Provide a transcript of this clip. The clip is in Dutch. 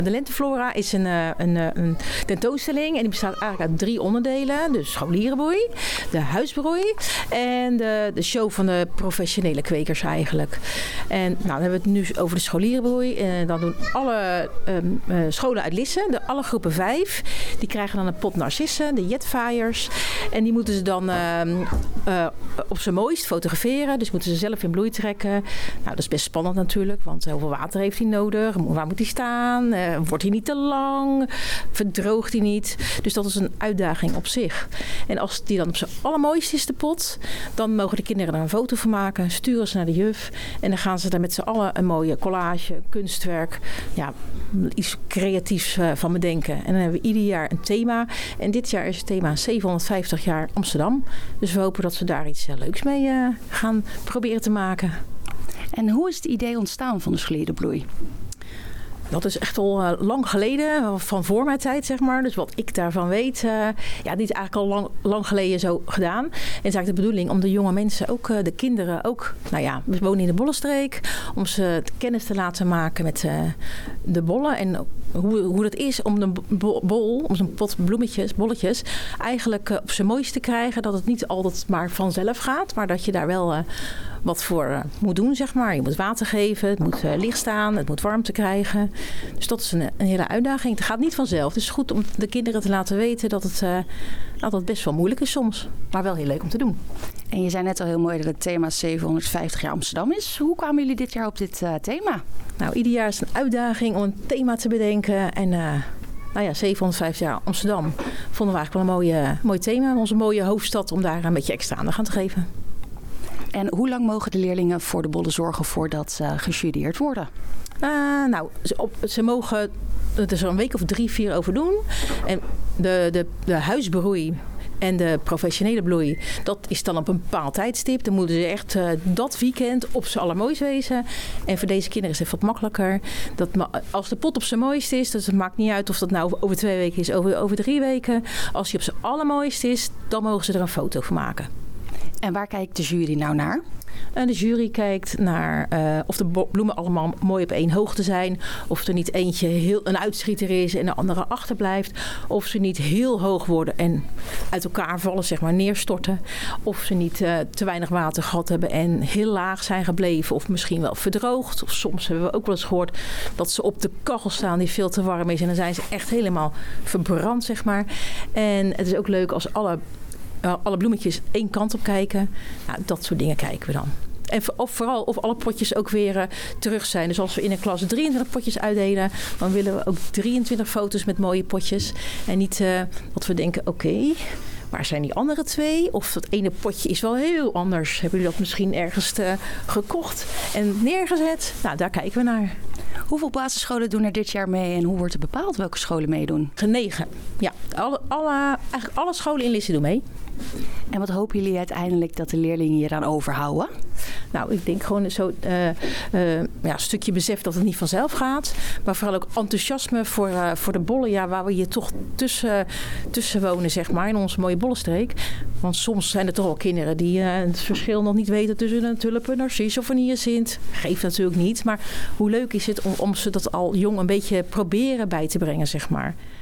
De Lenteflora is een tentoonstelling en die bestaat eigenlijk uit 3 onderdelen. De scholierenbroei, de huisbroei en de show van de professionele kwekers eigenlijk. En dan hebben we het nu over de scholierenbroei. Dan doen alle scholen uit Lisse, alle groepen 5, die krijgen dan een pot narcissen, de jetvaaiers. En die moeten ze dan op zijn mooist fotograferen. Dus moeten ze zelf in bloei trekken. Nou, dat is best spannend natuurlijk, want hoeveel water heeft hij nodig? Waar moet hij staan? Wordt hij niet te lang? Verdroogt hij niet? Dus dat is een uitdaging op zich. En als die dan op zijn allermooist is, de pot, dan mogen de kinderen daar een foto van maken, sturen ze naar de juf en dan gaan ze daar met z'n allen een mooie collage, een kunstwerk, iets creatiefs van bedenken. En dan hebben we ieder jaar een thema. En dit jaar is het thema 750 jaar Amsterdam. Dus we hopen dat we daar iets leuks mee gaan proberen te maken. En hoe is het idee ontstaan van de scholierenbroei? Dat is echt al lang geleden, van voor mijn tijd zeg maar. Dus wat ik daarvan weet, die is eigenlijk al lang geleden zo gedaan. En het is eigenlijk de bedoeling om de jonge mensen, ook de kinderen, ook, we wonen in de Bollenstreek, om ze kennis te laten maken met de bollen. En hoe dat is om een bol, om zo'n pot bolletjes, eigenlijk op zijn mooist te krijgen. Dat het niet altijd maar vanzelf gaat, maar dat je daar wel wat voor moet doen, zeg maar. Je moet water geven, het moet licht staan, het moet warmte krijgen. Dus dat is een hele uitdaging. Het gaat niet vanzelf. Het is goed om de kinderen te laten weten dat het best wel moeilijk is soms. Maar wel heel leuk om te doen. En je zei net al heel mooi dat het thema 750 jaar Amsterdam is. Hoe kwamen jullie dit jaar op dit thema? Nou, ieder jaar is het een uitdaging om een thema te bedenken. En 750 jaar Amsterdam vonden we eigenlijk wel een mooi thema. Onze mooie hoofdstad, om daar een beetje extra aandacht aan te geven. En hoe lang mogen de leerlingen voor de bollen zorgen voordat ze gejureerd worden? Ze mogen er een week of 3-4 over doen. En de huisbroei en de professionele bloei, dat is dan op een bepaald tijdstip. Dan moeten ze echt dat weekend op z'n allermooist wezen. En voor deze kinderen is het wat makkelijker. Als de pot op zijn mooist is, dus het maakt niet uit of dat nou over 2 weken is, over 3 weken. Als hij op zijn allermooist is, dan mogen ze er een foto van maken. En waar kijkt de jury nou naar? De jury kijkt naar of de bloemen allemaal mooi op 1 hoogte zijn. Of er niet eentje een uitschieter is en de andere achterblijft. Of ze niet heel hoog worden en uit elkaar vallen, zeg maar neerstorten. Of ze niet te weinig water gehad hebben en heel laag zijn gebleven. Of misschien wel verdroogd. Of soms hebben we ook wel eens gehoord dat ze op de kachel staan die veel te warm is. En dan zijn ze echt helemaal verbrand, zeg maar. En het is ook leuk als alle bloemetjes 1 kant op kijken. Nou, dat soort dingen kijken we dan. En vooral of alle potjes ook weer terug zijn. Dus als we in een klas 23 potjes uitdelen, dan willen we ook 23 foto's met mooie potjes. En niet dat we denken, oké, waar zijn die andere 2? Of dat ene potje is wel heel anders. Hebben jullie dat misschien ergens gekocht en neergezet? Nou, daar kijken we naar. Hoeveel basisscholen doen er dit jaar mee en hoe wordt er bepaald welke scholen meedoen? 9. Ja, eigenlijk alle scholen in Lisse doen mee. En wat hopen jullie uiteindelijk dat de leerlingen hieraan overhouden? Nou, ik denk gewoon zo een stukje besef dat het niet vanzelf gaat. Maar vooral ook enthousiasme voor de bollen. Waar we hier toch tussen wonen, zeg maar, in onze mooie bollenstreek. Want soms zijn er toch wel kinderen die het verschil nog niet weten tussen een tulp, een narcis of een hyacint. Geeft natuurlijk niet. Maar hoe leuk is het om ze dat al jong een beetje proberen bij te brengen, zeg maar.